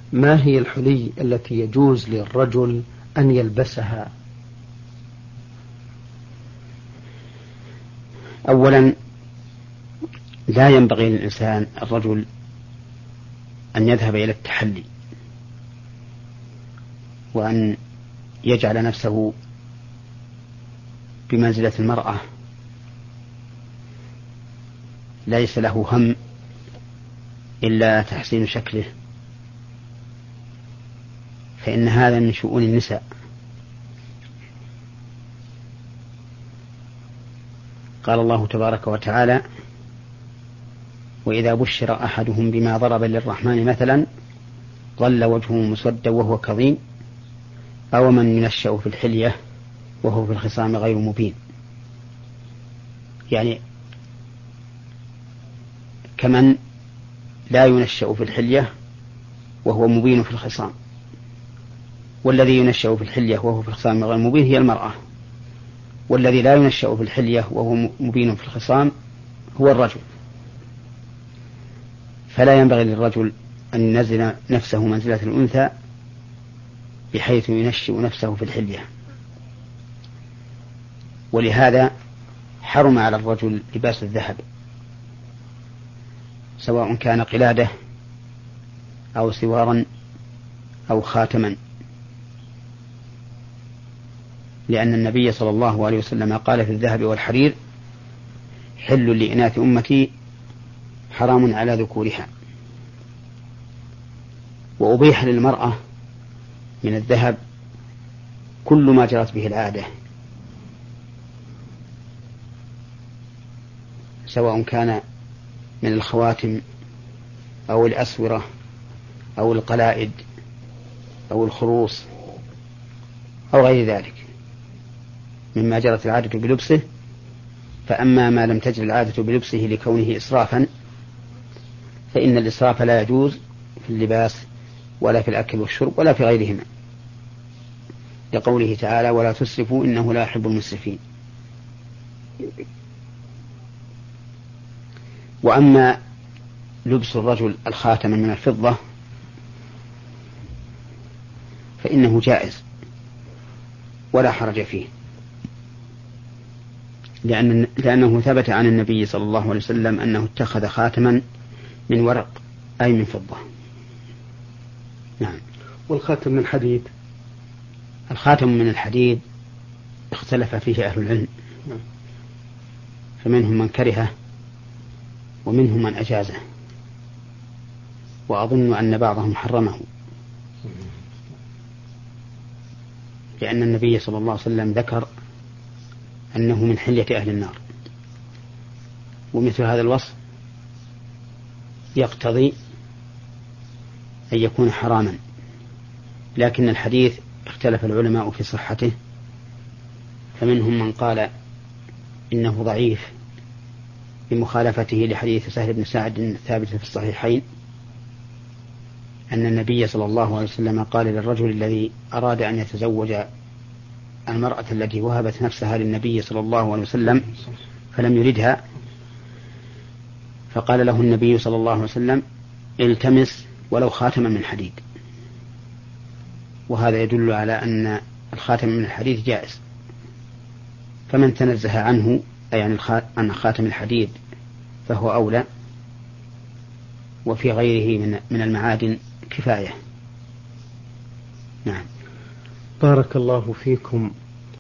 ما هي الحلي التي يجوز للرجل أن يلبسها؟ أولا، لا ينبغي للإنسان الرجل أن يذهب إلى التحلي وأن يجعل نفسه بمنزلة المرأة، ليس له هم إلا تحسين شكله، فإن هذا من شؤون النساء. قال الله تبارك وتعالى: وإذا بشر أحدهم بما ضرب للرحمن مثلا ظل وجهه مسودا وهو كظيم أو من ينشأ في الحلية وهو في الخصام غير مبين. يعني كمن لا ينشأ في الحلية وهو مبين في الخصام، والذي ينشأ في الحلية وهو في الخصام غير مبين هي المرأة، والذي لا ينشأ في الحلية وهو مبين في الخصام هو الرجل. فلا ينبغي للرجل أن ينزل نفسه منزلة الأنثى بحيث ينشئ نفسه في الحلية، ولهذا حرم على الرجل لباس الذهب، سواء كان قلادة أو سوارا أو خاتما، لأن النبي صلى الله عليه وسلم قال في الذهب والحرير: حل لإناث أمتي حرام على ذكورها. وأبيح للمرأة من الذهب كل ما جرت به العادة، سواء كان من الخواتم أو الأسورة أو القلائد أو الخروص أو غير ذلك مما جرت العادة بلبسه. فأما ما لم تجر العادة بلبسه لكونه إسرافا فإن الإسراف لا يجوز في اللباس ولا في الأكل والشرب ولا في غيرهما، لقوله تعالى: ولا تسرفوا إنه لا يحب المسرفين. وأما لبس الرجل الخاتم من الفضة فإنه جائز ولا حرج فيه، لأنه ثبت عن النبي صلى الله عليه وسلم أنه اتخذ خاتما من ورق أي من فضة. نعم. والخاتم من حديد؟ الخاتم من الحديد اختلف فيه أهل العلم، فمنهم من كرهه ومنهم من أجازه، وأظن أن بعضهم حرمه، لأن النبي صلى الله عليه وسلم ذكر أنه من حلية أهل النار، ومثل هذا الوصف يقتضي أن يكون حراما. لكن الحديث اختلف العلماء في صحته، فمنهم من قال إنه ضعيف بمخالفته لحديث سهل بن سعد الثابت في الصحيحين أن النبي صلى الله عليه وسلم قال للرجل الذي أراد أن يتزوج المرأة التي وهبت نفسها للنبي صلى الله عليه وسلم فلم يردها، فقال له النبي صلى الله عليه وسلم: التمس ولو خاتما من حديد. وهذا يدل على أن الخاتم من الحديد جائز، فمن تنزه عنه أي عن خاتم الحديد فهو أولى، وفي غيره من المعادن كفاية. نعم. بارك الله فيكم.